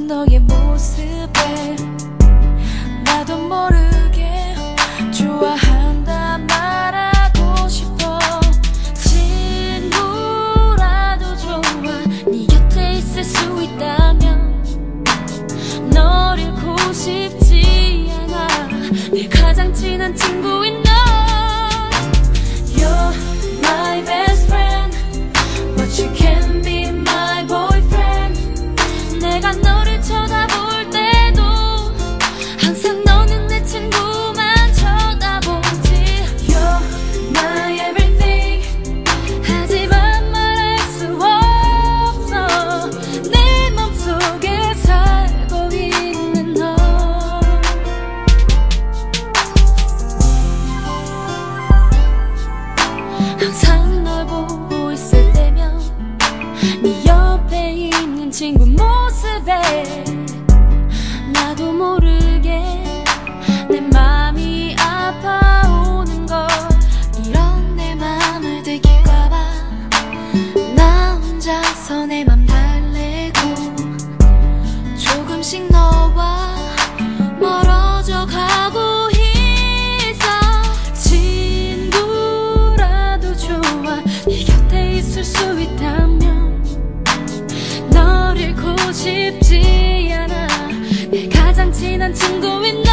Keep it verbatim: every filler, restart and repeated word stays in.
너의 모습에 나도 모르게 좋아한다 말하고 싶어. 친구라도 좋아. 네 곁에 있을 수 있다면 널 잃고 싶지 않아. 내 가장 친한 친구인 너. You're my best friend, but you can't be my boyfriend. 내가 너를 쳐다볼 때도 항상 너는 내 친구만 쳐다보지. You're my everything, 하지만 말할 수 없어. 내 맘속에 살고 있는 너. 항상 널 보고 있을 때면 네 옆에 있는 친구 모습에 나도 모르게 내 맘이 아파오는 걸. 이런 내 맘을 들킬까봐 나 혼자서 내 맘 달래고 조금씩 너와 멀어져 가고 있어. 친구라도 좋아. 네 곁에 있을 수 있다면 널 잃고 싶지 않아. 내 가장 친한 친구인